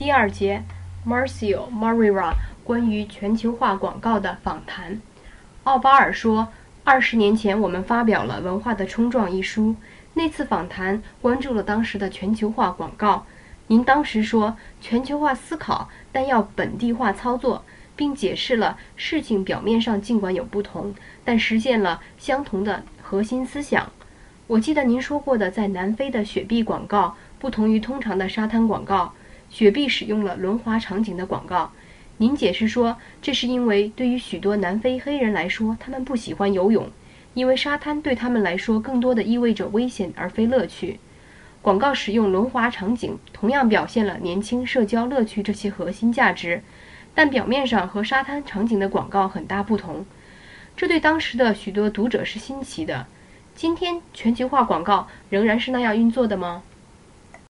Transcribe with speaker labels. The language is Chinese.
Speaker 1: 第二节 Marcio Moreira 关于全球化广告的访谈。奥巴尔说，20年前我们发表了《文化的冲撞》一书，那次访谈关注了当时的全球化广告。您当时说全球化思考，但要本地化操作，并解释了事情表面上尽管有不同，但实现了相同的核心思想。我记得您说过的，在南非的雪碧广告不同于通常的沙滩广告，雪碧使用了轮滑场景的广告。您解释说，这是因为对于许多南非黑人来说，他们不喜欢游泳，因为沙滩对他们来说更多的意味着危险而非乐趣。广告使用轮滑场景同样表现了年轻社交乐趣这些核心价值，但表面上和沙滩场景的广告很大不同。这对当时的许多读者是新奇的。今天全球化广告仍然是那样运作的吗？